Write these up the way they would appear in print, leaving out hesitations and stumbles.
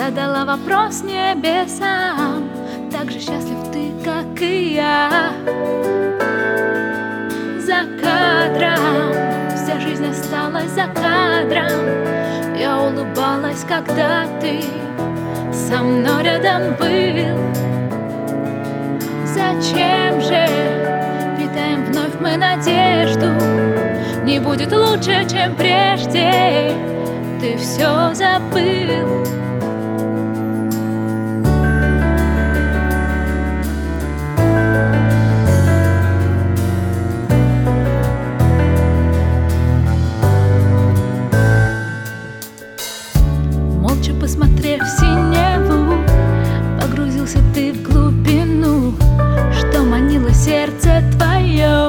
задала вопрос небесам: так же счастлив ты, как и я. За кадром вся жизнь осталась за кадром. Я улыбалась, когда ты со мной рядом был. Зачем же питаем вновь мы надежду? Не будет лучше, чем прежде. Ты все забыл. Молча посмотрев в синеву, погрузился ты в глубину, что манило сердце твое.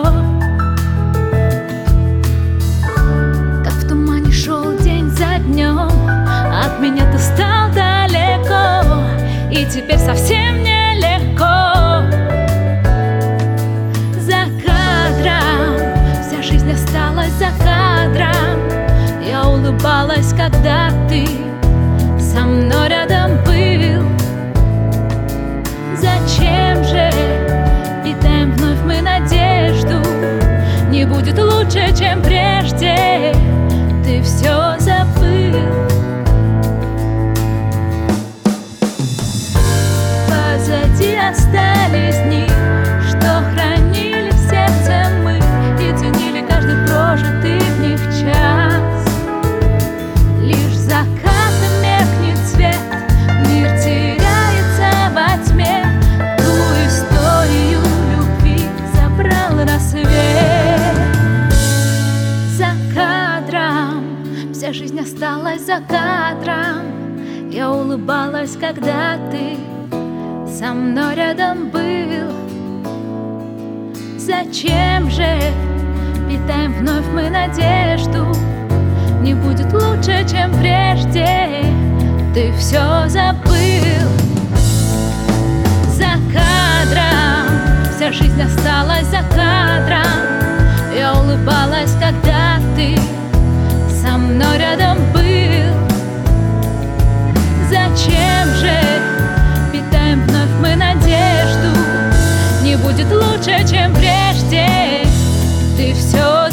Как в тумане шел день за днем, от меня ты стал далеко, и теперь совсем нелегко. За кадром вся жизнь осталась за кадром. Я улыбалась, когда ты со мной рядом был. Зачем же питаем вновь мы надежду? Не будет лучше, чем прежде. Ты все забыл. Позади остались дни, что хранили в сердце мы и ценили каждый прожитый в них час. Лишь закатом меркнет свет, мир теряется во тьме. Ту историю любви забрал рассвет. За кадром вся жизнь осталась за кадром. Я улыбалась, когда ты со мной рядом был. Зачем же питаем вновь мы надежду? Не будет лучше, чем прежде. Ты все забыл. За кадром вся жизнь осталась за кадром. Я улыбалась, когда ты со мной рядом был. Зачем же питаем вновь мы надежду? Не будет лучше, чем прежде. Ты все